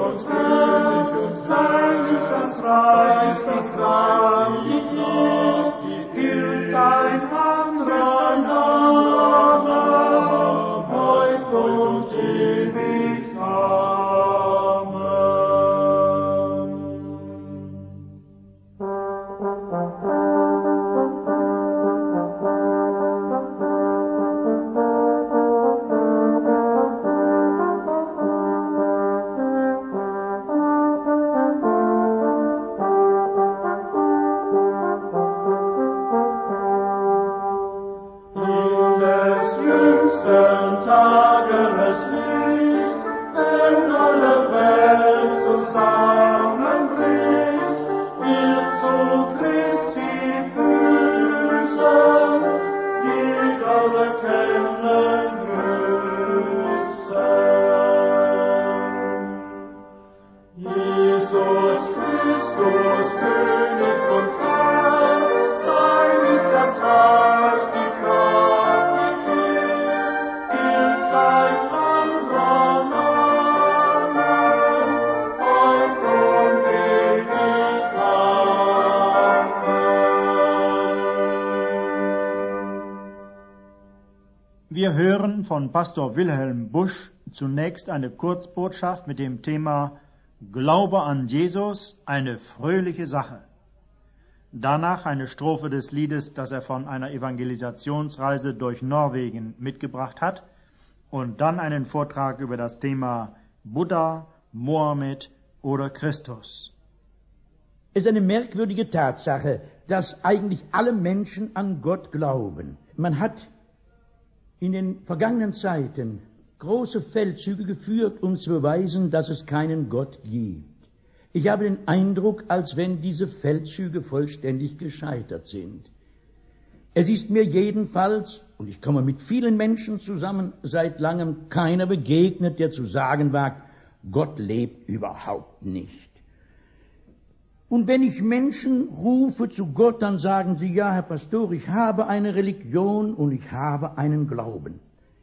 Christus König und sein ist das Reich, die Kraft, gilt kein anderer Name, heut und ewig. Amen. Tageres Licht, wenn alle Welt zusammenbricht, wird zu Christi Füßen jeder bekennen müssen. Jesus Christus, König und Herr, sein ist das Reich, die Kraft, Wir hören von Pastor Wilhelm Busch zunächst eine Kurzbotschaft mit dem Thema Glaube an Jesus, eine fröhliche Sache. Danach eine Strophe des Liedes, das er von einer Evangelisationsreise durch Norwegen mitgebracht hat, und dann einen Vortrag über das Thema Buddha, Mohammed oder Christus. Es ist eine merkwürdige Tatsache, dass eigentlich alle Menschen an Gott glauben. Man hat in den vergangenen Zeiten große Feldzüge geführt, um zu beweisen, dass es keinen Gott gibt. Ich habe den Eindruck, als wenn diese Feldzüge vollständig gescheitert sind. Es ist mir jedenfalls, und ich komme mit vielen Menschen zusammen, seit langem keiner begegnet, der zu sagen wagt, Gott lebt überhaupt nicht. Und wenn ich Menschen rufe zu Gott, dann sagen sie, ja, Herr Pastor, ich habe eine Religion und ich habe einen Glauben.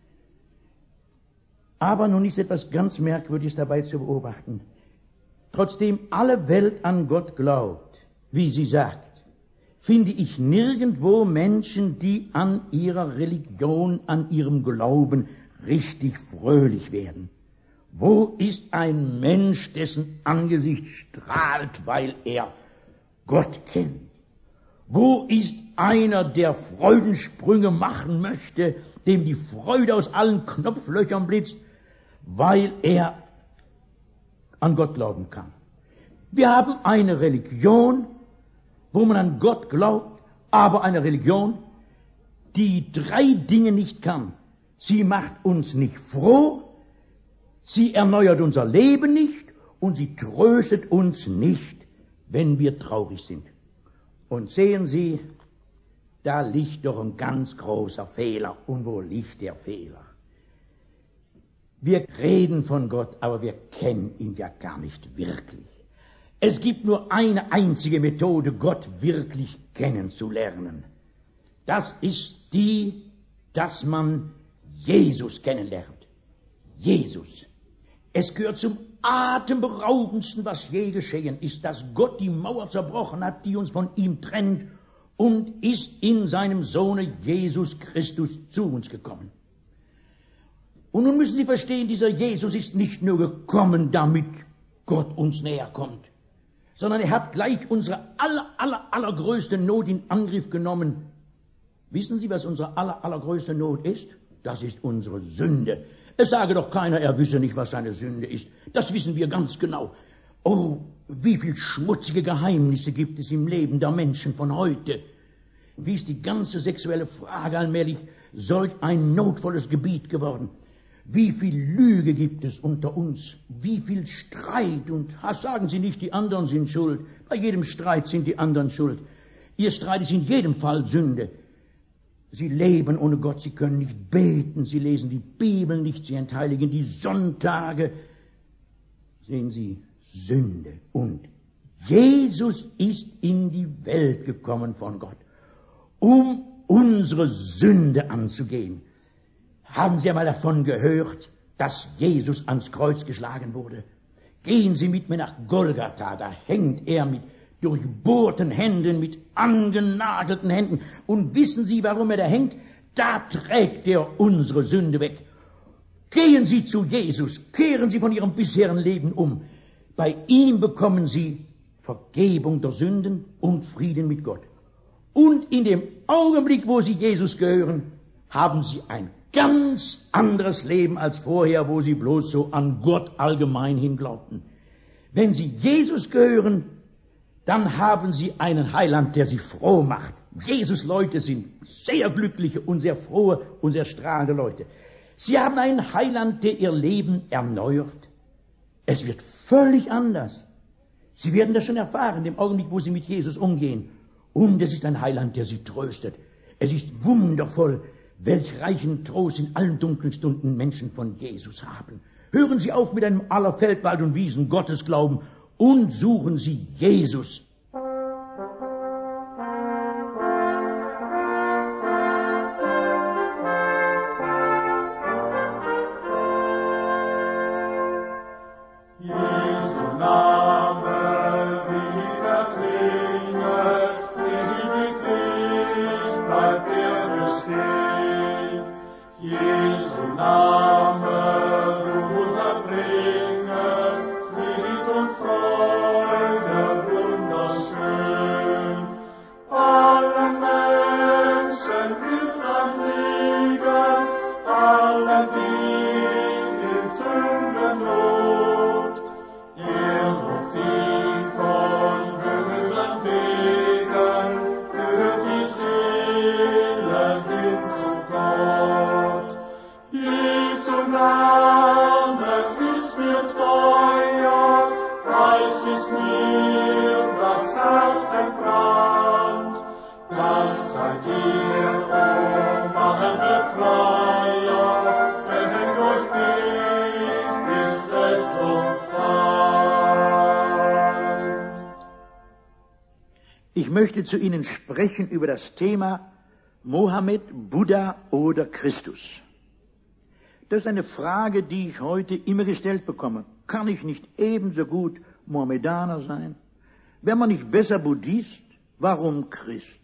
Aber nun ist etwas ganz Merkwürdiges dabei zu beobachten. Trotzdem alle Welt an Gott glaubt, wie sie sagt, finde ich nirgendwo Menschen, die an ihrer Religion, an ihrem Glauben richtig fröhlich werden. Wo ist ein Mensch, dessen Angesicht strahlt, weil er Gott kennt? Wo ist einer, der Freudensprünge machen möchte, dem die Freude aus allen Knopflöchern blitzt, weil er an Gott glauben kann? Wir haben eine Religion, wo man an Gott glaubt, aber eine Religion, die 3 Dinge nicht kann. Sie macht uns nicht froh, sie erneuert unser Leben nicht und sie tröstet uns nicht, wenn wir traurig sind. Und sehen Sie, da liegt doch ein ganz großer Fehler. Und wo liegt der Fehler? Wir reden von Gott, aber wir kennen ihn ja gar nicht wirklich. Es gibt nur eine einzige Methode, Gott wirklich kennenzulernen. Das ist die, dass man Jesus kennenlernt. Jesus. Es gehört zum atemberaubendsten, was je geschehen ist, dass Gott die Mauer zerbrochen hat, die uns von ihm trennt, und ist in seinem Sohne Jesus Christus zu uns gekommen. Und nun müssen Sie verstehen, dieser Jesus ist nicht nur gekommen, damit Gott uns näher kommt, sondern er hat gleich unsere allergrößte Not in Angriff genommen. Wissen Sie, was unsere allergrößte Not ist? Das ist unsere Sünde. Es sage doch keiner, er wisse nicht, was seine Sünde ist. Das wissen wir ganz genau. Oh, wie viel schmutzige Geheimnisse gibt es im Leben der Menschen von heute. Wie ist die ganze sexuelle Frage allmählich solch ein notvolles Gebiet geworden. Wie viel Lüge gibt es unter uns, wie viel Streit, und sagen Sie nicht, die anderen sind schuld. Bei jedem Streit sind die anderen schuld. Ihr Streit ist in jedem Fall Sünde. Sie leben ohne Gott, sie können nicht beten, sie lesen die Bibel nicht, sie entheiligen die Sonntage. Sehen Sie, Sünde. Und Jesus ist in die Welt gekommen von Gott, um unsere Sünde anzugehen. Haben Sie einmal davon gehört, dass Jesus ans Kreuz geschlagen wurde? Gehen Sie mit mir nach Golgatha, da hängt er mit durchbohrten Händen, mit angenagelten Händen. Und wissen Sie, warum er da hängt? Da trägt er unsere Sünde weg. Gehen Sie zu Jesus, kehren Sie von Ihrem bisherigen Leben um. Bei ihm bekommen Sie Vergebung der Sünden und Frieden mit Gott. Und in dem Augenblick, wo Sie Jesus gehören, haben Sie ein ganz anderes Leben als vorher, wo Sie bloß so an Gott allgemein hin glaubten. Wenn Sie Jesus gehören, dann haben Sie einen Heiland, der Sie froh macht. Jesus-Leute sind sehr glückliche und sehr frohe und sehr strahlende Leute. Sie haben einen Heiland, der Ihr Leben erneuert. Es wird völlig anders. Sie werden das schon erfahren, im Augenblick, wo Sie mit Jesus umgehen. Und es ist ein Heiland, der Sie tröstet. Es ist wundervoll, welch reichen Trost in allen dunklen Stunden Menschen von Jesus haben. Hören Sie auf mit einem aller Feldwald und Wiesen Gottesglauben und suchen Sie Jesus. Ich möchte zu Ihnen sprechen über das Thema Mohammed, Buddha oder Christus. Das ist eine Frage, die ich heute immer gestellt bekomme. Kann ich nicht ebenso gut Mohammedaner sein? Wäre man nicht besser Buddhist? Warum Christ?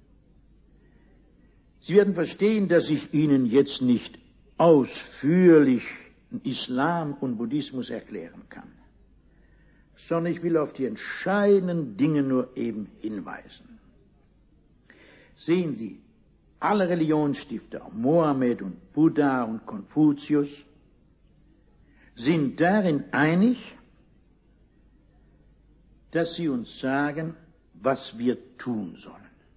Sie werden verstehen, dass ich Ihnen jetzt nicht ausführlich Islam und Buddhismus erklären kann, sondern ich will auf die entscheidenden Dinge nur eben hinweisen. Sehen Sie, alle Religionsstifter, Mohammed und Buddha und Konfuzius, sind darin einig, dass sie uns sagen, was wir tun sollen.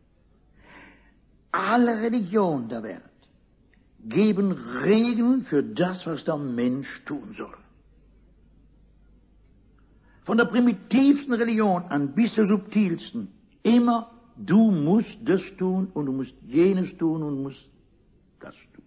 Alle Religionen der Welt geben Regeln für das, was der Mensch tun soll. Von der primitivsten Religion an bis zur subtilsten, immer, du musst das tun und du musst jenes tun und du musst das tun.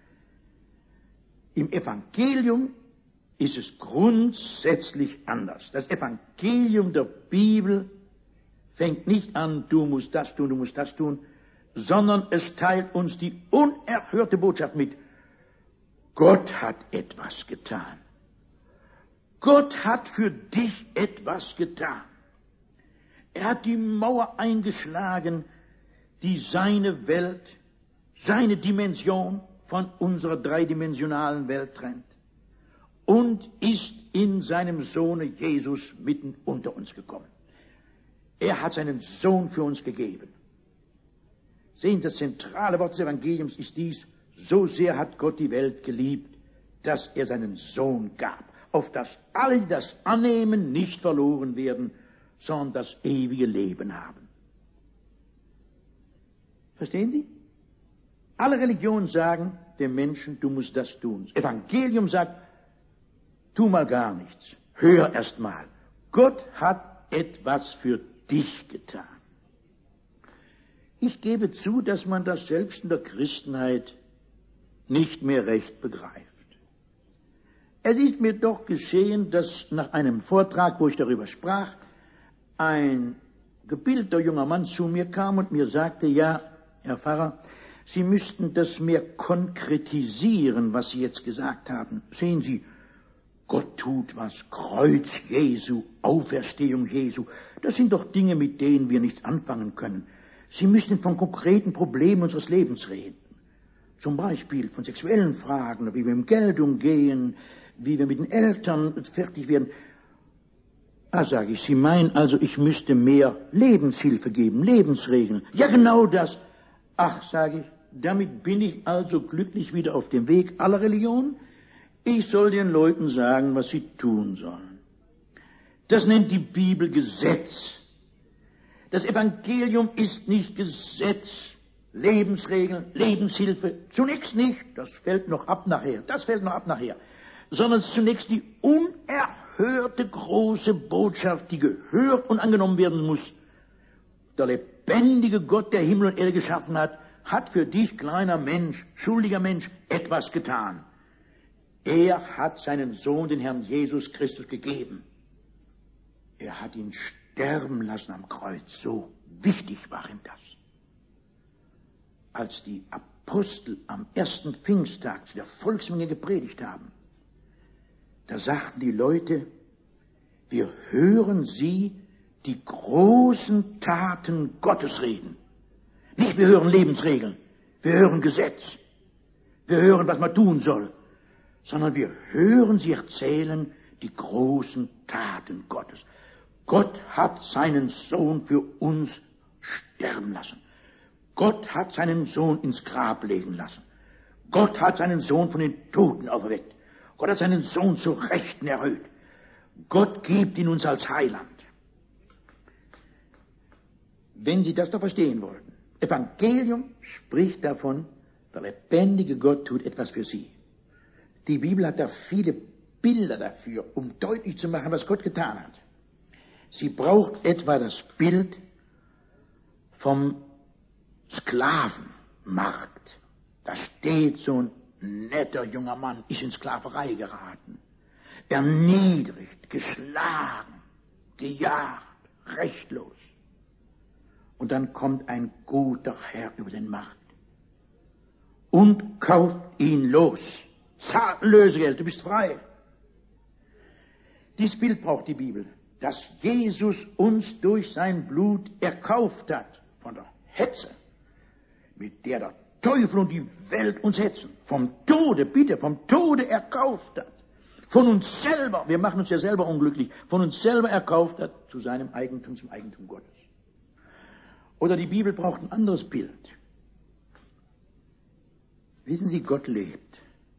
Im Evangelium ist es grundsätzlich anders. Das Evangelium der Bibel fängt nicht an, du musst das tun, du musst das tun, sondern es teilt uns die unerhörte Botschaft mit. Gott hat etwas getan. Gott hat für dich etwas getan. Er hat die Mauer eingeschlagen, die seine Welt, seine Dimension von unserer dreidimensionalen Welt trennt und ist in seinem Sohne Jesus mitten unter uns gekommen. Er hat seinen Sohn für uns gegeben. Sehen, das zentrale Wort des Evangeliums ist dies: So sehr hat Gott die Welt geliebt, dass er seinen Sohn gab, auf dass alle, die das annehmen, nicht verloren werden, sondern das ewige Leben haben. Verstehen Sie? Alle Religionen sagen dem Menschen, du musst das tun. Das Evangelium sagt, tu mal gar nichts. Hör erst mal. Gott hat etwas für dich getan. Ich gebe zu, dass man das selbst in der Christenheit nicht mehr recht begreift. Es ist mir doch geschehen, dass nach einem Vortrag, wo ich darüber sprach, ein gebildeter junger Mann zu mir kam und mir sagte, ja, Herr Pfarrer, Sie müssten das mehr konkretisieren, was Sie jetzt gesagt haben. Sehen Sie, Gott tut was, Kreuz Jesu, Auferstehung Jesu. Das sind doch Dinge, mit denen wir nichts anfangen können. Sie müssen von konkreten Problemen unseres Lebens reden. Zum Beispiel von sexuellen Fragen, wie wir mit Geld umgehen, wie wir mit den Eltern fertig werden. Ah, sage ich, Sie meinen also, ich müsste mehr Lebenshilfe geben, Lebensregeln. Ja, genau das. Ach, sage ich, damit bin ich also glücklich wieder auf dem Weg aller Religionen. Ich soll den Leuten sagen, was sie tun sollen. Das nennt die Bibel Gesetz. Das Evangelium ist nicht Gesetz. Lebensregeln, Lebenshilfe, zunächst nicht, das fällt noch ab nachher, sondern zunächst die unerhörte große Botschaft, die gehört und angenommen werden muss. Der lebendige Gott, der Himmel und Erde geschaffen hat, hat für dich, kleiner Mensch, schuldiger Mensch, etwas getan. Er hat seinen Sohn, den Herrn Jesus Christus, gegeben. Er hat ihn sterben lassen am Kreuz. So wichtig war ihm das. Als die Apostel am ersten Pfingsttag zu der Volksmenge gepredigt haben, da sagten die Leute, wir hören sie die großen Taten Gottes reden. Nicht wir hören Lebensregeln, wir hören Gesetz, wir hören, was man tun soll, sondern wir hören sie erzählen die großen Taten Gottes. Gott hat seinen Sohn für uns sterben lassen. Gott hat seinen Sohn ins Grab legen lassen. Gott hat seinen Sohn von den Toten auferweckt. Gott hat seinen Sohn zu Rechten erhöht. Gott gibt ihn uns als Heiland. Wenn Sie das doch verstehen wollten, Evangelium spricht davon, der lebendige Gott tut etwas für Sie. Die Bibel hat da viele Bilder dafür, um deutlich zu machen, was Gott getan hat. Sie braucht etwa das Bild vom Sklavenmarkt. Da steht so ein netter junger Mann, ist in Sklaverei geraten. Erniedrigt, geschlagen, gejagt, rechtlos. Und dann kommt ein guter Herr über den Markt und kauft ihn los. Zahl Lösegeld, du bist frei. Dieses Bild braucht die Bibel, dass Jesus uns durch sein Blut erkauft hat von der Hetze, mit der der Teufel und die Welt uns hetzen. Vom Tode, bitte, vom Tode erkauft hat. Von uns selber, wir machen uns ja selber unglücklich, von uns selber erkauft hat zu seinem Eigentum, zum Eigentum Gottes. Oder die Bibel braucht ein anderes Bild. Wissen Sie, Gott lebt.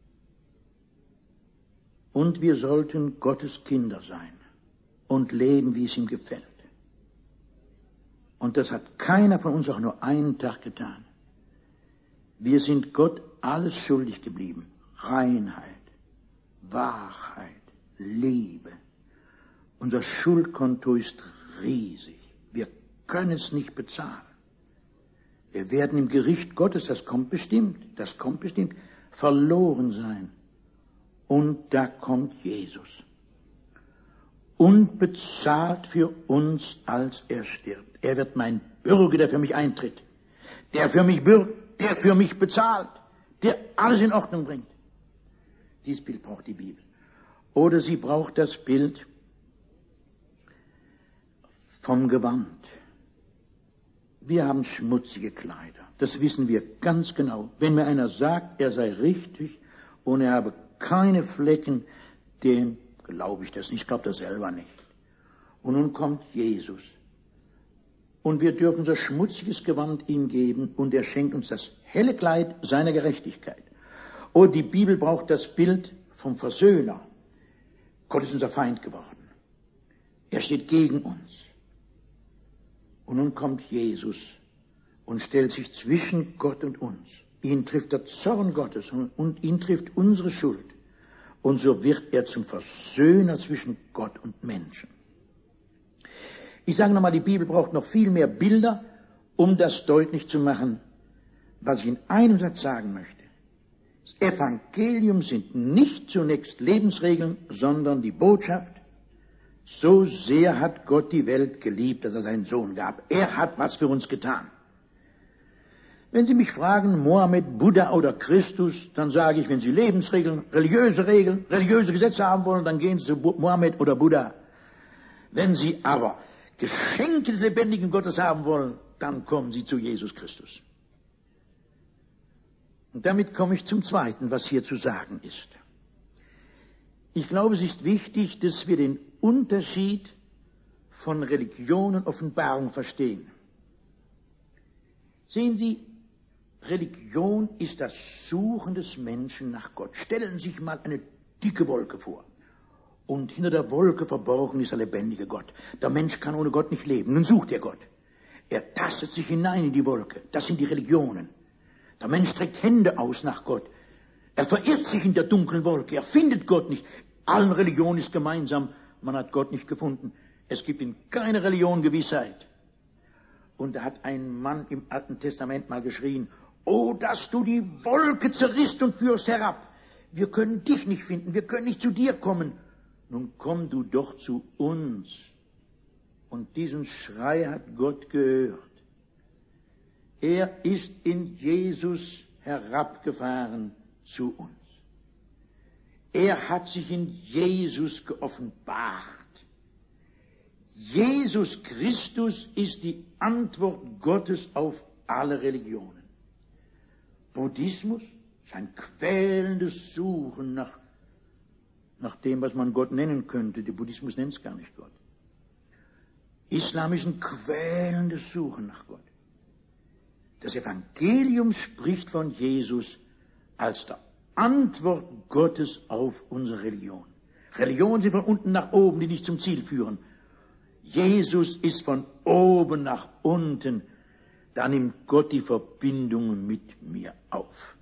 Und wir sollten Gottes Kinder sein und leben, wie es ihm gefällt. Und das hat keiner von uns auch nur einen Tag getan. Wir sind Gott alles schuldig geblieben. Reinheit, Wahrheit, Liebe. Unser Schuldkonto ist riesig. Wir können es nicht bezahlen. Wir werden im Gericht Gottes, das kommt bestimmt, verloren sein. Und da kommt Jesus. Und bezahlt für uns, als er stirbt. Er wird mein Bürger, der für mich eintritt. Der für mich bürgt, der für mich bezahlt. Der alles in Ordnung bringt. Dieses Bild braucht die Bibel. Oder sie braucht das Bild vom Gewand. Wir haben schmutzige Kleider. Das wissen wir ganz genau. Wenn mir einer sagt, er sei richtig und er habe keine Flecken, dem glaube ich das nicht. Ich glaube das selber nicht. Und nun kommt Jesus. Und wir dürfen unser schmutziges Gewand ihm geben und er schenkt uns das helle Kleid seiner Gerechtigkeit. Und die Bibel braucht das Bild vom Versöhner. Gott ist unser Feind geworden. Er steht gegen uns. Und nun kommt Jesus und stellt sich zwischen Gott und uns. Ihn trifft der Zorn Gottes und ihn trifft unsere Schuld. Und so wird er zum Versöhner zwischen Gott und Menschen. Ich sage nochmal, die Bibel braucht noch viel mehr Bilder, um das deutlich zu machen, was ich in einem Satz sagen möchte. Das Evangelium sind nicht zunächst Lebensregeln, sondern die Botschaft, so sehr hat Gott die Welt geliebt, dass er seinen Sohn gab. Er hat was für uns getan. Wenn Sie mich fragen, Mohammed, Buddha oder Christus, dann sage ich, wenn Sie Lebensregeln, religiöse Gesetze haben wollen, dann gehen Sie zu Mohammed oder Buddha. Wenn Sie aber Geschenke des lebendigen Gottes haben wollen, dann kommen Sie zu Jesus Christus. Und damit komme ich zum Zweiten, was hier zu sagen ist. Ich glaube, es ist wichtig, dass wir den Unterschied von Religion und Offenbarung verstehen. Sehen Sie, Religion ist das Suchen des Menschen nach Gott. Stellen Sie sich mal eine dicke Wolke vor. Und hinter der Wolke verborgen ist der lebendige Gott. Der Mensch kann ohne Gott nicht leben. Nun sucht er Gott. Er tastet sich hinein in die Wolke. Das sind die Religionen. Der Mensch streckt Hände aus nach Gott. Er verirrt sich in der dunklen Wolke. Er findet Gott nicht. Allen Religionen ist gemeinsam, man hat Gott nicht gefunden. Es gibt in keiner Religion Gewissheit. Und da hat ein Mann im Alten Testament mal geschrien, oh, dass du die Wolke zerrisst und führst herab. Wir können dich nicht finden, wir können nicht zu dir kommen. Nun komm du doch zu uns. Und diesen Schrei hat Gott gehört. Er ist in Jesus herabgefahren zu uns. Er hat sich in Jesus geoffenbart. Jesus Christus ist die Antwort Gottes auf alle Religionen. Buddhismus ist ein quälendes Suchen nach dem, was man Gott nennen könnte. Der Buddhismus nennt es gar nicht Gott. Islam ist ein quälendes Suchen nach Gott. Das Evangelium spricht von Jesus als der Antwort Gottes auf unsere Religion. Religionen sind von unten nach oben, die nicht zum Ziel führen. Jesus ist von oben nach unten. Da nimmt Gott die Verbindung mit mir auf.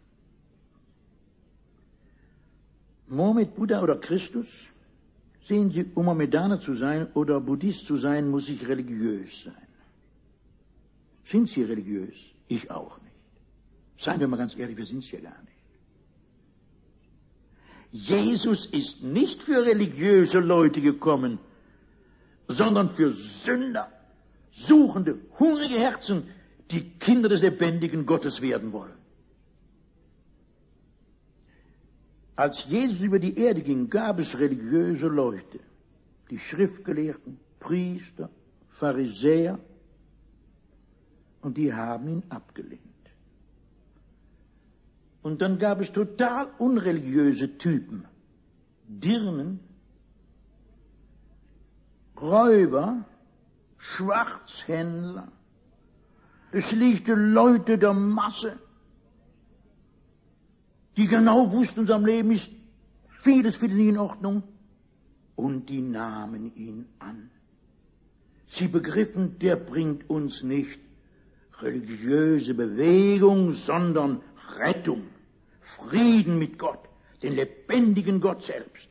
Mohammed, Buddha oder Christus, sehen Sie, um Mohammedaner zu sein oder Buddhist zu sein, muss ich religiös sein. Sind Sie religiös? Ich auch nicht. Seien wir mal ganz ehrlich, wir sind es ja gar nicht. Jesus ist nicht für religiöse Leute gekommen, sondern für Sünder, suchende, hungrige Herzen, die Kinder des lebendigen Gottes werden wollen. Als Jesus über die Erde ging, gab es religiöse Leute, die Schriftgelehrten, Priester, Pharisäer, und die haben ihn abgelehnt. Und dann gab es total unreligiöse Typen, Dirnen, Räuber, Schwarzhändler, schlichte Leute der Masse, die genau wussten, in seinem Leben ist vieles nicht in Ordnung, und die nahmen ihn an. Sie begriffen, der bringt uns nicht religiöse Bewegung, sondern Rettung, Frieden mit Gott, den lebendigen Gott selbst.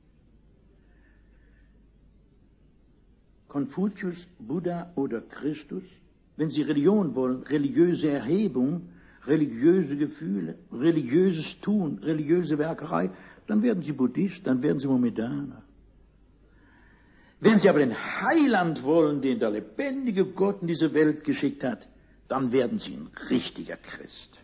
Konfuzius, Buddha oder Christus, wenn Sie Religion wollen, religiöse Erhebung, religiöse Gefühle, religiöses Tun, religiöse Werkerei, dann werden Sie Buddhist, dann werden Sie Mohammedaner. Wenn Sie aber den Heiland wollen, den der lebendige Gott in diese Welt geschickt hat, dann werden Sie ein richtiger Christ.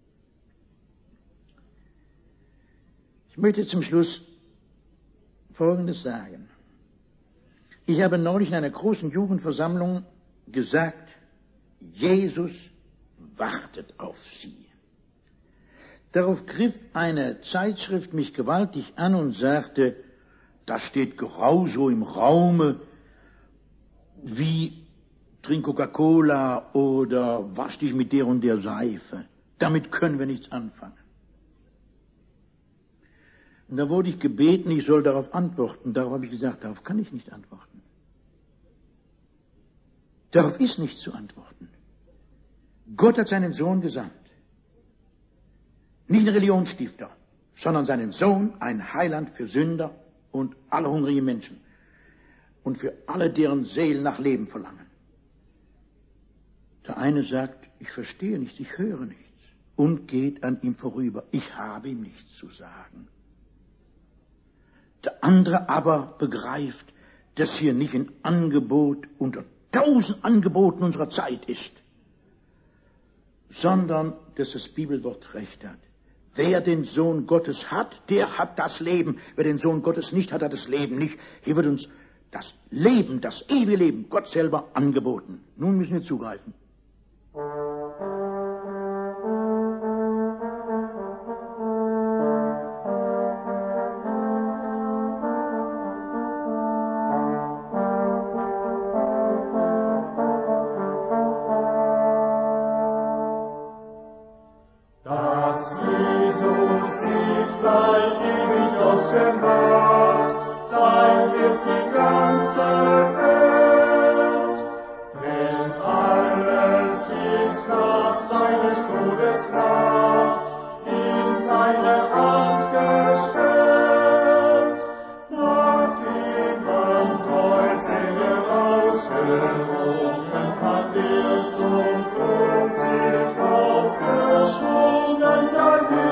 Ich möchte zum Schluss Folgendes sagen. Ich habe neulich in einer großen Jugendversammlung gesagt, Jesus wartet auf Sie. Darauf griff eine Zeitschrift mich gewaltig an und sagte, das steht genau so im Raume wie trink Coca-Cola oder wasch dich mit der und der Seife. Damit können wir nichts anfangen. Und da wurde ich gebeten, ich soll darauf antworten. Darauf habe ich gesagt, darauf kann ich nicht antworten. Darauf ist nichts zu antworten. Gott hat seinen Sohn gesandt. Nicht ein Religionsstifter, sondern seinen Sohn, ein Heiland für Sünder und alle hungrigen Menschen. Und für alle, deren Seelen nach Leben verlangen. Der eine sagt, ich verstehe nichts, ich höre nichts. Und geht an ihm vorüber. Ich habe ihm nichts zu sagen. Der andere aber begreift, dass hier nicht ein Angebot unter 1000 Angeboten unserer Zeit ist, sondern dass das Bibelwort recht hat. Wer den Sohn Gottes hat, der hat das Leben. Wer den Sohn Gottes nicht hat, hat das Leben nicht. Hier wird uns das Leben, das ewige Leben, Gott selber angeboten. Nun müssen wir zugreifen. Dass Jesus Sieg bleibt ewig ausgemacht, sein wird die ganze Welt. Denn alles ist nach seines Todes Nacht in seine Hand gestellt. Nachdem am Kreuz herausgerungen hat, zum Thronsieg aufgeschwungen, da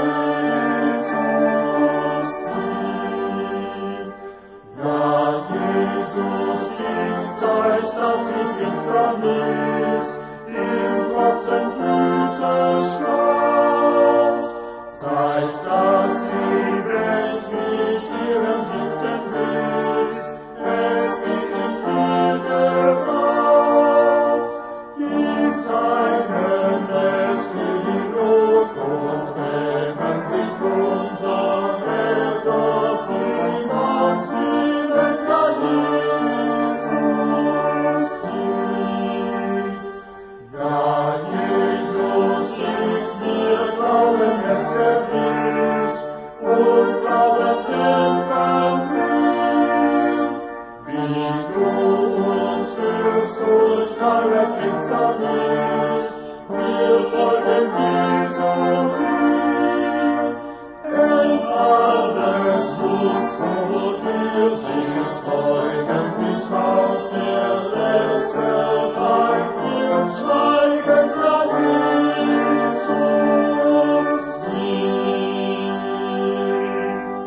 Jesus siegt. Ja, Jesus siegt, seit das die Finsternis im Trotzen Blüte schlaut, seit dass sie weckt mit ihrem liebenden Biss, hält sie in viel Gewalt, die Seinen lässt in Not und brechen sich unser Held, doch niemals willen, ja Jesus siegt. Ja, Jesus siegt, wir glauben es gewiss und glauben kämpfen wir, wie du uns führst durch alle Finsternis, wir folgen Jesu dir, denn alles muss vor dir sich beugen, bis auf der letzte Feind wird schweigen, da Jesus siegt.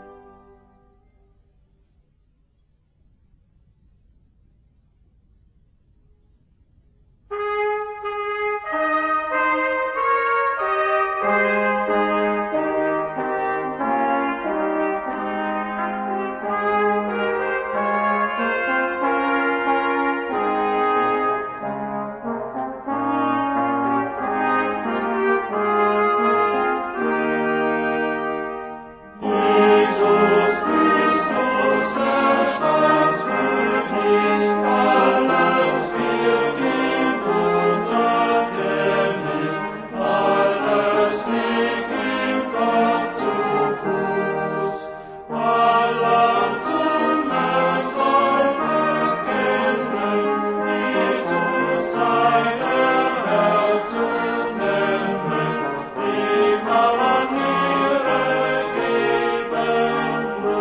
Jesus Christus, der Staatskönig, alles wird ihm untertänig, alles liegt ihm Gott zu Fuß. Aller Zunge soll bekennen, Jesus sei der Herr zu nennen, ihm allen Ehre geben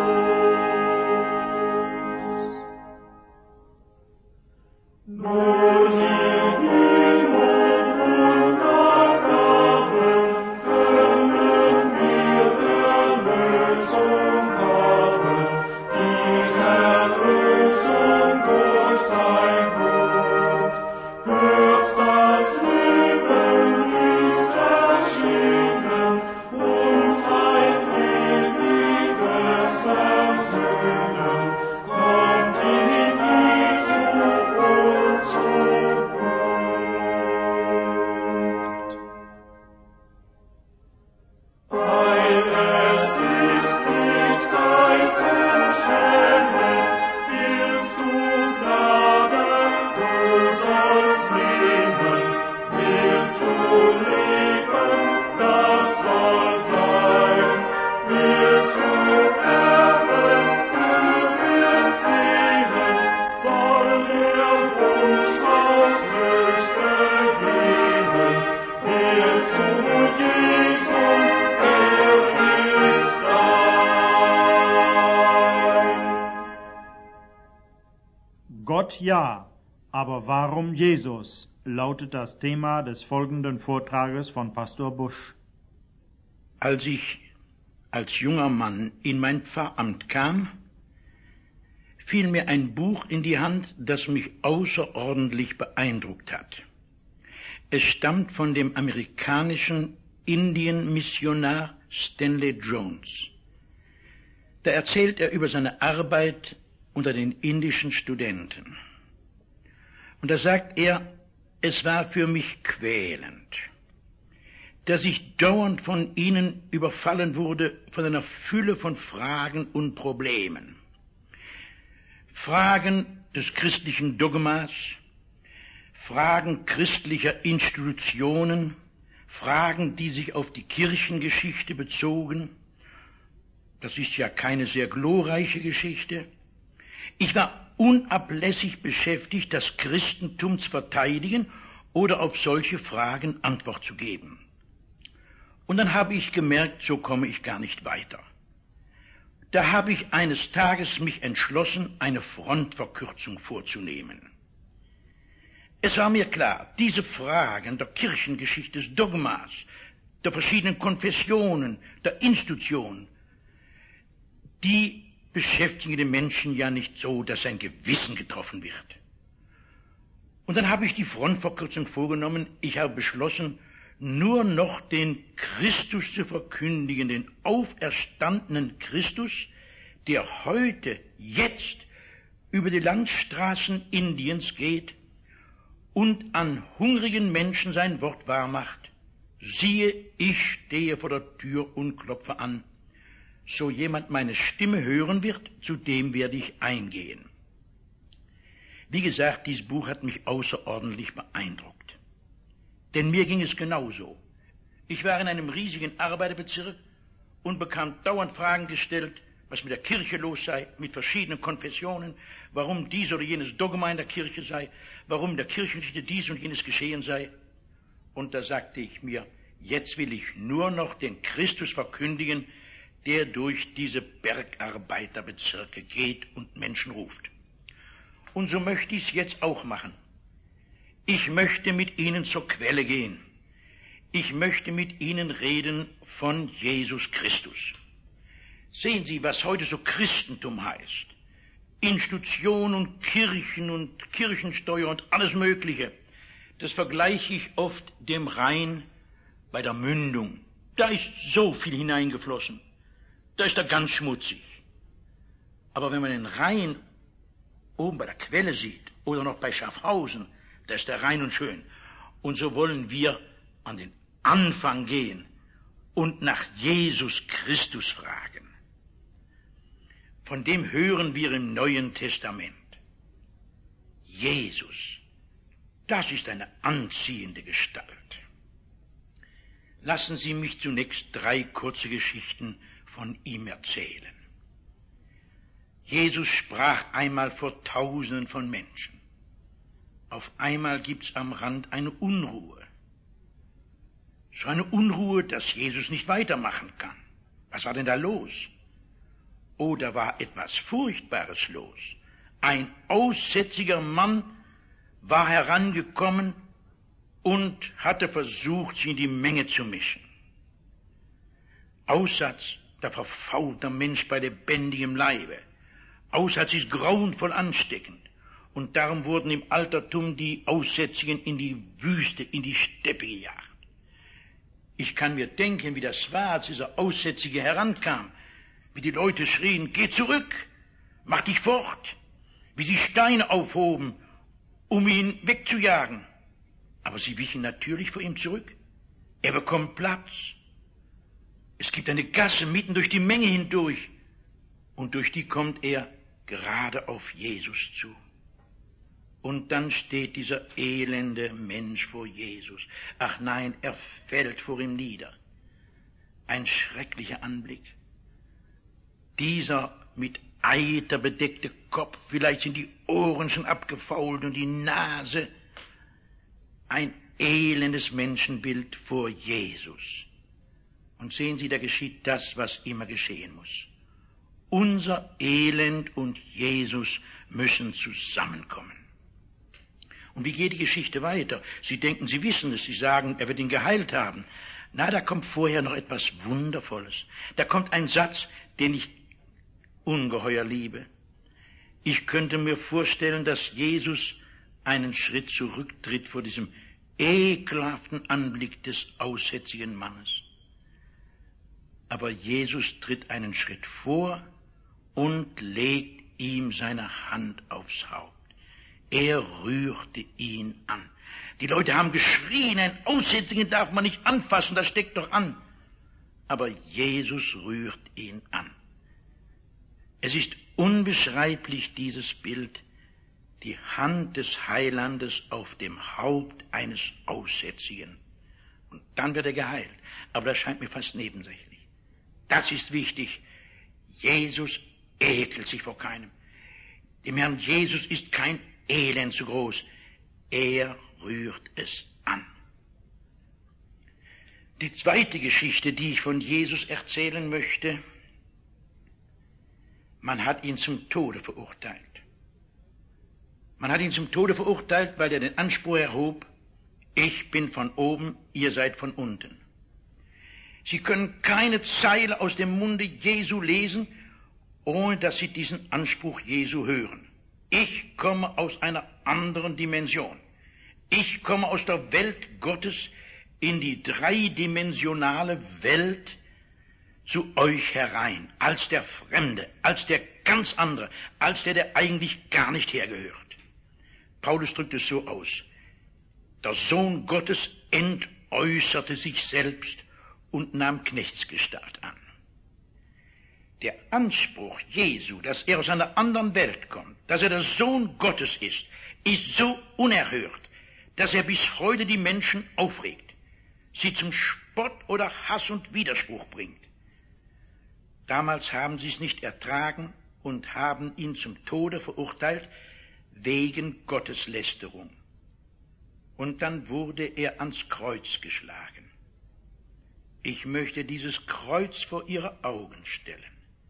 muss. Nun in Himmel und Gaben können wir Erlösung haben, die Erlösung durch sein Blut. Kurz das Leben ist erschienen und ein ewiges Versöhnen kommt in Jesu uns zum Punkt. Weil es ist nicht Zeitenschämen, willst du Gnaden, du sollst nehmen, willst du leben, das soll sein, willst du erben, du wirst sehen, soll der Wunsch aufs Höchste gehen, willst du Jesu, er ist dein. Gott ja, aber warum Jesus, lautet das Thema des folgenden Vortrages von Pastor Busch. Als ich als junger Mann in mein Pfarramt kam, fiel mir ein Buch in die Hand, das mich außerordentlich beeindruckt hat. Es stammt von dem amerikanischen Indienmissionar Stanley Jones. Da erzählt er über seine Arbeit unter den indischen Studenten. Und da sagt er, es war für mich quälend, dass ich dauernd von ihnen überfallen wurde von einer Fülle von Fragen und Problemen. Fragen des christlichen Dogmas, Fragen christlicher Institutionen, Fragen, die sich auf die Kirchengeschichte bezogen. Das ist ja keine sehr glorreiche Geschichte. Ich war unablässig beschäftigt, das Christentum zu verteidigen oder auf solche Fragen Antwort zu geben. Und dann habe ich gemerkt, so komme ich gar nicht weiter. Da habe ich eines Tages mich entschlossen, eine Frontverkürzung vorzunehmen. Es war mir klar, diese Fragen der Kirchengeschichte, des Dogmas, der verschiedenen Konfessionen, der Institutionen, die beschäftigen den Menschen ja nicht so, dass sein Gewissen getroffen wird. Und dann habe ich die Frontverkürzung vorgenommen. Ich habe beschlossen, nur noch den Christus zu verkündigen, den auferstandenen Christus, der heute, jetzt über die Landstraßen Indiens geht und an hungrigen Menschen sein Wort wahrmacht. Siehe, ich stehe vor der Tür und klopfe an. So jemand meine Stimme hören wird, zu dem werde ich eingehen. Wie gesagt, dieses Buch hat mich außerordentlich beeindruckt. Denn mir ging es genauso. Ich war in einem riesigen Arbeiterbezirk und bekam dauernd Fragen gestellt, was mit der Kirche los sei, mit verschiedenen Konfessionen, warum dies oder jenes Dogma in der Kirche sei, warum in der Kirchengeschichte dies und jenes geschehen sei. Und da sagte ich mir, jetzt will ich nur noch den Christus verkündigen, der durch diese Bergarbeiterbezirke geht und Menschen ruft. Und so möchte ich es jetzt auch machen. Ich möchte mit Ihnen zur Quelle gehen. Ich möchte mit Ihnen reden von Jesus Christus. Sehen Sie, was heute so Christentum heißt. Institutionen und Kirchen und Kirchensteuer und alles Mögliche. Das vergleiche ich oft dem Rhein bei der Mündung. Da ist so viel hineingeflossen. Da ist er ganz schmutzig. Aber wenn man den Rhein oben bei der Quelle sieht oder noch bei Schaffhausen, da ist der rein und schön. Und so wollen wir an den Anfang gehen und nach Jesus Christus fragen. Von dem hören wir im Neuen Testament. Jesus, das ist eine anziehende Gestalt. Lassen Sie mich zunächst 3 kurze Geschichten von ihm erzählen. Jesus sprach einmal vor Tausenden von Menschen. Auf einmal gibt's am Rand eine Unruhe. So eine Unruhe, dass Jesus nicht weitermachen kann. Was war denn da los? Oh, da war etwas Furchtbares los. Ein aussätziger Mann war herangekommen und hatte versucht, sich in die Menge zu mischen. Aussatz, der verfaulter Mensch bei lebendigem Leibe. Aussatz ist grauenvoll ansteckend. Und darum wurden im Altertum die Aussätzigen in die Wüste, in die Steppe gejagt. Ich kann mir denken, wie das war, als dieser Aussätzige herankam, wie die Leute schrien, geh zurück, mach dich fort, wie sie Steine aufhoben, um ihn wegzujagen. Aber sie wichen natürlich vor ihm zurück. Er bekommt Platz. Es gibt eine Gasse mitten durch die Menge hindurch und durch die kommt er gerade auf Jesus zu. Und dann steht dieser elende Mensch vor Jesus. Ach nein, er fällt vor ihm nieder. Ein schrecklicher Anblick. Dieser mit Eiter bedeckte Kopf, vielleicht sind die Ohren schon abgefault und die Nase. Ein elendes Menschenbild vor Jesus. Und sehen Sie, da geschieht das, was immer geschehen muss. Unser Elend und Jesus müssen zusammenkommen. Und wie geht die Geschichte weiter? Sie denken, Sie wissen es, Sie sagen, er wird ihn geheilt haben. Na, da kommt vorher noch etwas Wundervolles. Da kommt ein Satz, den ich ungeheuer liebe. Ich könnte mir vorstellen, dass Jesus einen Schritt zurücktritt vor diesem ekelhaften Anblick des aussätzigen Mannes. Aber Jesus tritt einen Schritt vor und legt ihm seine Hand aufs Haupt. Er rührte ihn an. Die Leute haben geschrien, einen Aussätzigen darf man nicht anfassen, das steckt doch an. Aber Jesus rührt ihn an. Es ist unbeschreiblich, dieses Bild, die Hand des Heilandes auf dem Haupt eines Aussätzigen. Und dann wird er geheilt. Aber das scheint mir fast nebensächlich. Das ist wichtig. Jesus ekelt sich vor keinem. Dem Herrn Jesus ist kein Elend zu groß. Er rührt es an. Die zweite Geschichte, die ich von Jesus erzählen möchte, man hat ihn zum Tode verurteilt. Man hat ihn zum Tode verurteilt, weil er den Anspruch erhob, ich bin von oben, ihr seid von unten. Sie können keine Zeile aus dem Munde Jesu lesen, ohne dass Sie diesen Anspruch Jesu hören. Ich komme aus einer anderen Dimension. Ich komme aus der Welt Gottes in die dreidimensionale Welt zu euch herein, als der Fremde, als der ganz andere, als der eigentlich gar nicht hergehört. Paulus drückt es so aus: Der Sohn Gottes entäußerte sich selbst und nahm Knechtsgestalt an. Der Anspruch Jesu, dass er aus einer anderen Welt kommt, dass er der Sohn Gottes ist so unerhört, dass er bis heute die Menschen aufregt, sie zum Spott oder Hass und Widerspruch bringt. Damals haben sie es nicht ertragen und haben ihn zum Tode verurteilt wegen Gotteslästerung. Und dann wurde er ans Kreuz geschlagen. Ich möchte dieses Kreuz vor ihre Augen stellen.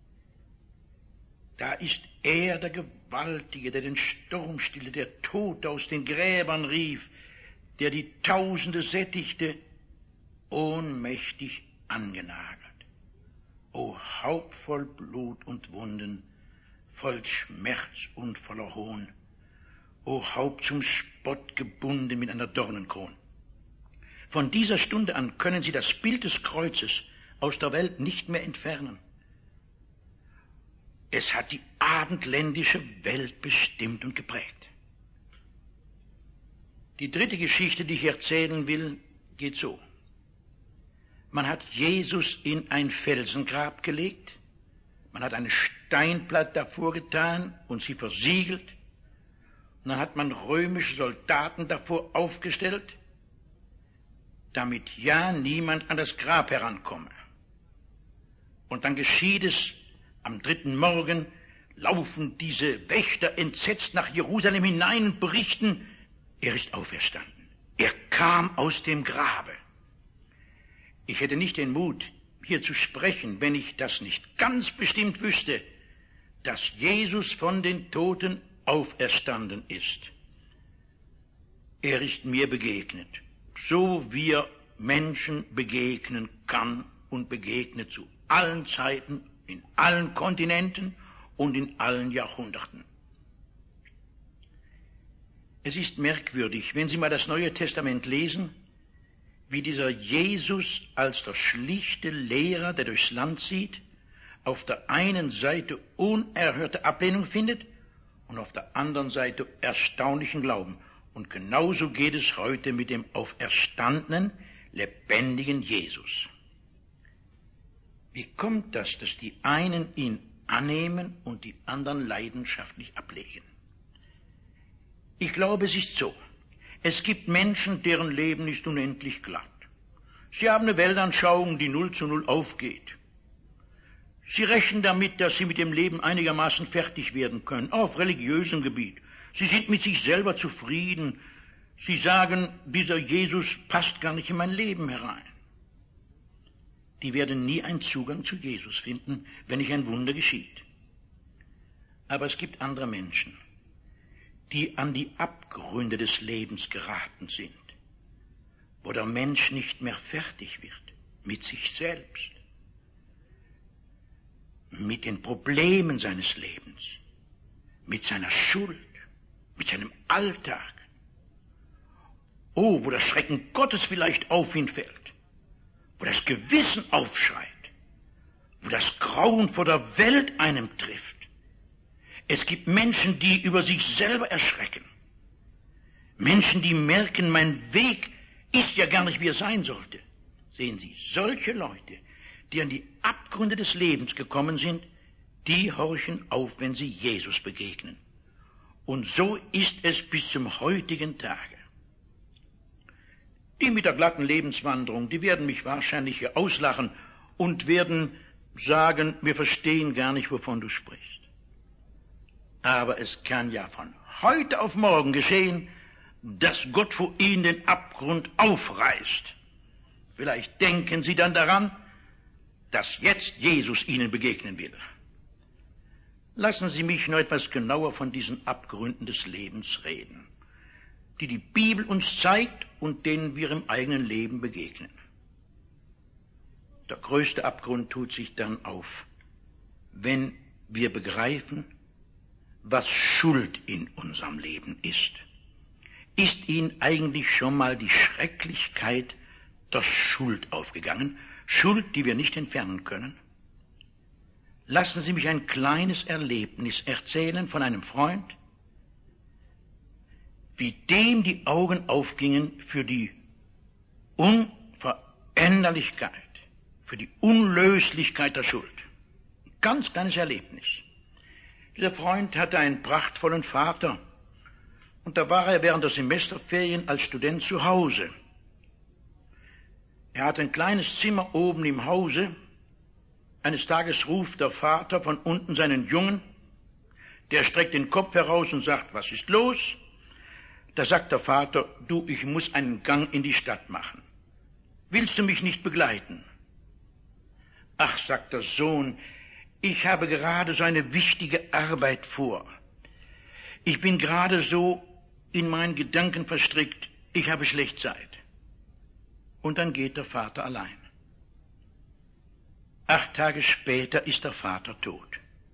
Da ist er, der Gewaltige, der den Sturm stillte, der Tote aus den Gräbern rief, der die Tausende sättigte, ohnmächtig angenagelt. O Haupt voll Blut und Wunden, voll Schmerz und voller Hohn, o Haupt zum Spott gebunden mit einer Dornenkrone. Von dieser Stunde an können Sie das Bild des Kreuzes aus der Welt nicht mehr entfernen. Es hat die abendländische Welt bestimmt und geprägt. Die dritte Geschichte, die ich erzählen will, geht so. Man hat Jesus in ein Felsengrab gelegt, man hat eine Steinplatte davor getan und sie versiegelt, und dann hat man römische Soldaten davor aufgestellt, damit ja niemand an das Grab herankomme. Und dann geschieht es, am dritten Morgen laufen diese Wächter entsetzt nach Jerusalem hinein und berichten, er ist auferstanden. Er kam aus dem Grabe. Ich hätte nicht den Mut, hier zu sprechen, wenn ich das nicht ganz bestimmt wüsste, dass Jesus von den Toten auferstanden ist. Er ist mir begegnet, so wie er Menschen begegnen kann und begegnet zu allen Zeiten, in allen Kontinenten und in allen Jahrhunderten. Es ist merkwürdig, wenn Sie mal das Neue Testament lesen, wie dieser Jesus als der schlichte Lehrer, der durchs Land zieht, auf der einen Seite unerhörte Ablehnung findet und auf der anderen Seite erstaunlichen Glauben. Und genauso geht es heute mit dem auferstandenen, lebendigen Jesus. Wie kommt das, dass die einen ihn annehmen und die anderen leidenschaftlich ablehnen? Ich glaube, es ist so. Es gibt Menschen, deren Leben ist unendlich glatt. Sie haben eine Weltanschauung, die 0:0 aufgeht. Sie rechnen damit, dass sie mit dem Leben einigermaßen fertig werden können, auf religiösem Gebiet. Sie sind mit sich selber zufrieden. Sie sagen, dieser Jesus passt gar nicht in mein Leben herein. Die werden nie einen Zugang zu Jesus finden, wenn nicht ein Wunder geschieht. Aber es gibt andere Menschen, die an die Abgründe des Lebens geraten sind, wo der Mensch nicht mehr fertig wird mit sich selbst, mit den Problemen seines Lebens, mit seiner Schuld, mit seinem Alltag. Oh, wo das Schrecken Gottes vielleicht auf ihn fällt, wo das Gewissen aufschreit, wo das Grauen vor der Welt einem trifft. Es gibt Menschen, die über sich selber erschrecken. Menschen, die merken, mein Weg ist ja gar nicht, wie er sein sollte. Sehen Sie, solche Leute, die an die Abgründe des Lebens gekommen sind, die horchen auf, wenn sie Jesus begegnen. Und so ist es bis zum heutigen Tage. Die mit der glatten Lebenswanderung, die werden mich wahrscheinlich hier auslachen und werden sagen, wir verstehen gar nicht, wovon du sprichst. Aber es kann ja von heute auf morgen geschehen, dass Gott vor ihnen den Abgrund aufreißt. Vielleicht denken sie dann daran, dass jetzt Jesus ihnen begegnen will. Lassen Sie mich noch etwas genauer von diesen Abgründen des Lebens reden, die die Bibel uns zeigt und denen wir im eigenen Leben begegnen. Der größte Abgrund tut sich dann auf, wenn wir begreifen, was Schuld in unserem Leben ist. Ist Ihnen eigentlich schon mal die Schrecklichkeit der Schuld aufgegangen? Schuld, die wir nicht entfernen können? Lassen Sie mich ein kleines Erlebnis erzählen von einem Freund, wie dem die Augen aufgingen für die Unveränderlichkeit, für die Unlöslichkeit der Schuld. Ein ganz kleines Erlebnis. Dieser Freund hatte einen prachtvollen Vater und da war er während der Semesterferien als Student zu Hause. Er hatte ein kleines Zimmer oben im Hause. Eines Tages ruft der Vater von unten seinen Jungen, der streckt den Kopf heraus und sagt, was ist los? Da sagt der Vater, du, ich muss einen Gang in die Stadt machen. Willst du mich nicht begleiten? Ach, sagt der Sohn, ich habe gerade so eine wichtige Arbeit vor. Ich bin gerade so in meinen Gedanken verstrickt, ich habe schlecht Zeit. Und dann geht der Vater allein. 8 Tage später ist der Vater tot.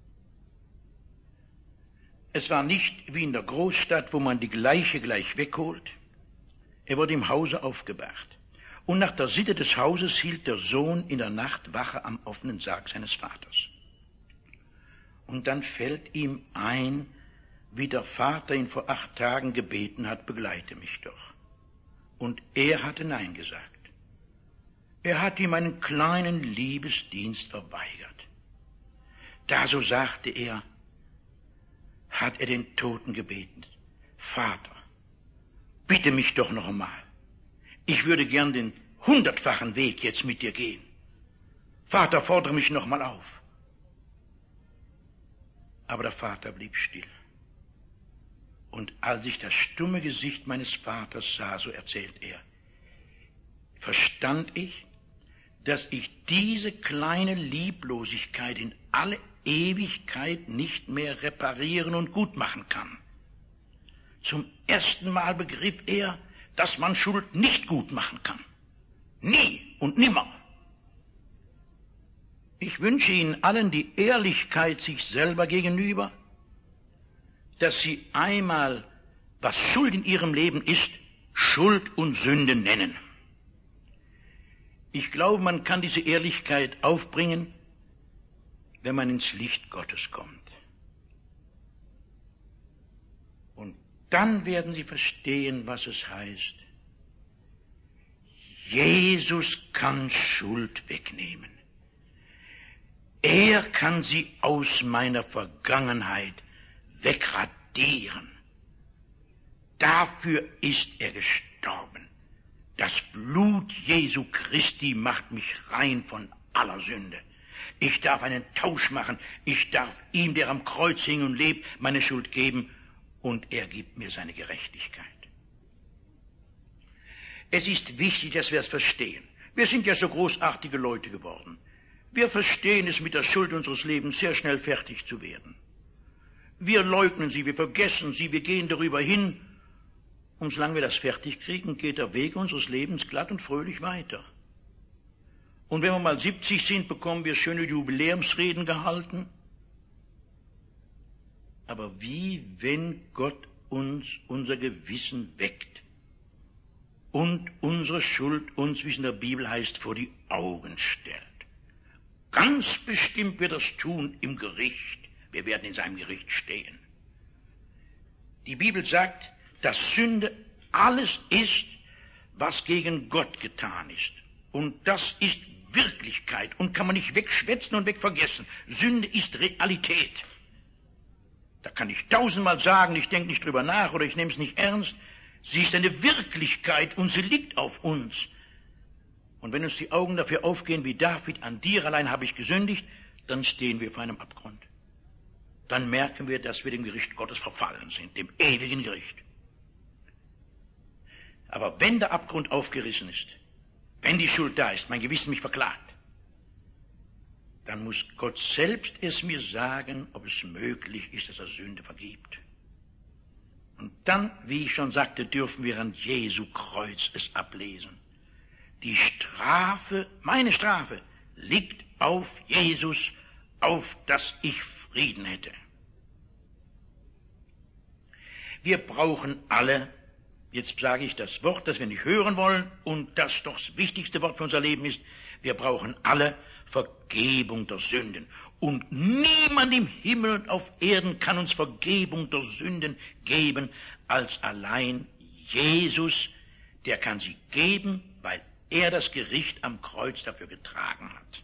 Es war nicht wie in der Großstadt, wo man die Leiche gleich wegholt. Er wurde im Hause aufgebahrt. Und nach der Sitte des Hauses hielt der Sohn in der Nacht Wache am offenen Sarg seines Vaters. Und dann fällt ihm ein, wie der Vater ihn vor 8 Tagen gebeten hat, begleite mich doch. Und er hatte Nein gesagt. Er hat ihm einen kleinen Liebesdienst verweigert. Da, so sagte er, hat er den Toten gebeten, Vater, bitte mich doch noch einmal. Ich würde gern den 100-fachen Weg jetzt mit dir gehen. Vater, fordere mich noch mal auf. Aber der Vater blieb still. Und als ich das stumme Gesicht meines Vaters sah, so erzählt er, verstand ich, dass ich diese kleine Lieblosigkeit in alle Ewigkeit nicht mehr reparieren und gut machen kann. Zum ersten Mal begriff er, dass man Schuld nicht gut machen kann. Nie und nimmer. Ich wünsche Ihnen allen die Ehrlichkeit sich selber gegenüber, dass Sie einmal, was Schuld in Ihrem Leben ist, Schuld und Sünde nennen. Ich glaube, man kann diese Ehrlichkeit aufbringen, wenn man ins Licht Gottes kommt. Und dann werden Sie verstehen, was es heißt. Jesus kann Schuld wegnehmen. Er kann sie aus meiner Vergangenheit wegradieren. Dafür ist er gestorben. Das Blut Jesu Christi macht mich rein von aller Sünde. Ich darf einen Tausch machen. Ich darf ihm, der am Kreuz hing und lebt, meine Schuld geben. Und er gibt mir seine Gerechtigkeit. Es ist wichtig, dass wir es verstehen. Wir sind ja so großartige Leute geworden. Wir verstehen es, mit der Schuld unseres Lebens sehr schnell fertig zu werden. Wir leugnen sie, wir vergessen sie, wir gehen darüber hin. Und solange wir das fertig kriegen, geht der Weg unseres Lebens glatt und fröhlich weiter. Und wenn wir mal 70 sind, bekommen wir schöne Jubiläumsreden gehalten. Aber wie, wenn Gott uns unser Gewissen weckt und unsere Schuld uns, wie es in der Bibel heißt, vor die Augen stellt. Ganz bestimmt wird er es tun im Gericht. Wir werden in seinem Gericht stehen. Die Bibel sagt, dass Sünde alles ist, was gegen Gott getan ist. Und das ist Wirklichkeit und kann man nicht wegschwätzen und wegvergessen. Sünde ist Realität. Da kann ich 1000-mal sagen, ich denke nicht drüber nach oder ich nehme es nicht ernst. Sie ist eine Wirklichkeit und sie liegt auf uns. Und wenn uns die Augen dafür aufgehen, wie David, an dir allein habe ich gesündigt, dann stehen wir vor einem Abgrund. Dann merken wir, dass wir dem Gericht Gottes verfallen sind, dem ewigen Gericht. Aber wenn der Abgrund aufgerissen ist, wenn die Schuld da ist, mein Gewissen mich verklagt, dann muss Gott selbst es mir sagen, ob es möglich ist, dass er Sünde vergibt. Und dann, wie ich schon sagte, dürfen wir an Jesu Kreuz es ablesen. Die Strafe, meine Strafe, liegt auf Jesus, auf dass ich Frieden hätte. Wir brauchen alle, jetzt sage ich das Wort, das wir nicht hören wollen und das doch das wichtigste Wort für unser Leben ist, wir brauchen alle Vergebung der Sünden. Und niemand im Himmel und auf Erden kann uns Vergebung der Sünden geben, als allein Jesus, der kann sie geben, weil er das Gericht am Kreuz dafür getragen hat.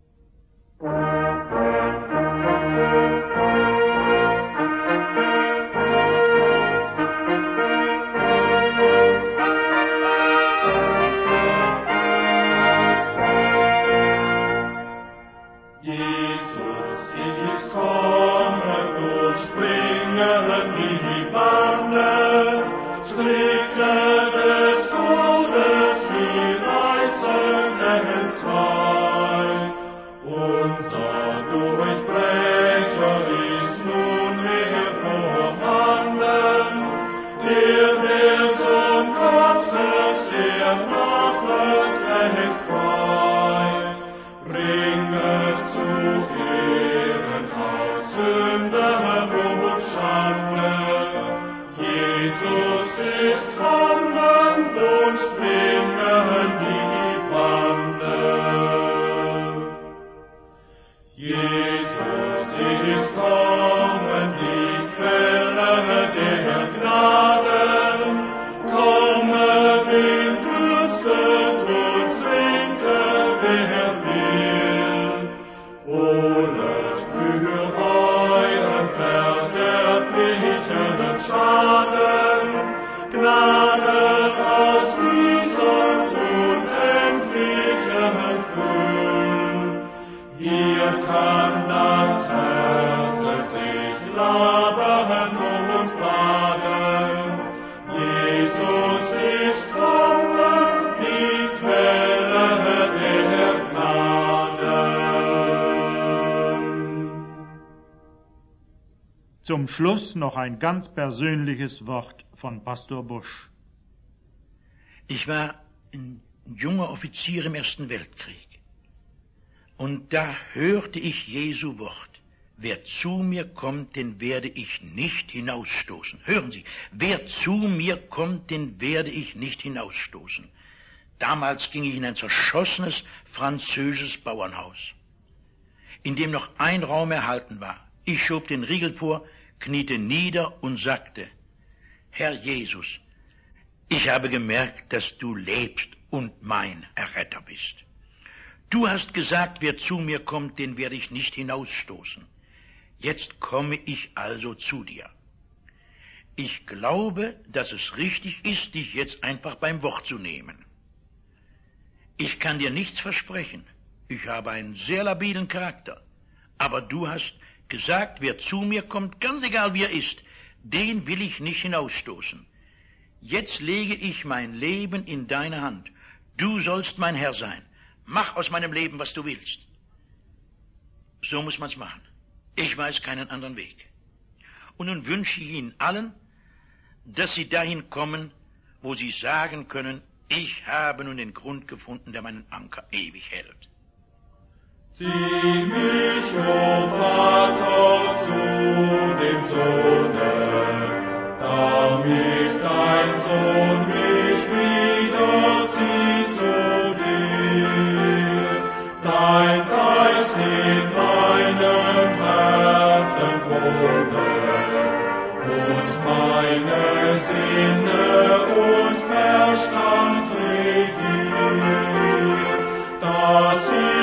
Zum Schluss noch ein ganz persönliches Wort von Pastor Busch. Ich war ein junger Offizier im Ersten Weltkrieg. Und da hörte ich Jesu Wort. Wer zu mir kommt, den werde ich nicht hinausstoßen. Hören Sie, wer zu mir kommt, den werde ich nicht hinausstoßen. Damals ging ich in ein zerschossenes französisches Bauernhaus, in dem noch ein Raum erhalten war. Ich schob den Riegel vor, kniete nieder und sagte, Herr Jesus, ich habe gemerkt, dass du lebst und mein Erretter bist. Du hast gesagt, wer zu mir kommt, den werde ich nicht hinausstoßen. Jetzt komme ich also zu dir. Ich glaube, dass es richtig ist, dich jetzt einfach beim Wort zu nehmen. Ich kann dir nichts versprechen. Ich habe einen sehr labilen Charakter. Aber du hast gesagt, wer zu mir kommt, ganz egal wie er ist, den will ich nicht hinausstoßen. Jetzt lege ich mein Leben in deine Hand. Du sollst mein Herr sein. Mach aus meinem Leben, was du willst. So muss man's machen. Ich weiß keinen anderen Weg. Und nun wünsche ich Ihnen allen, dass Sie dahin kommen, wo Sie sagen können, ich habe nun den Grund gefunden, der meinen Anker ewig hält. Zieh mich, o Vater, zu dem Sohne, damit dein Sohn mich wieder und meine Sinne und Verstand regiert, dass ich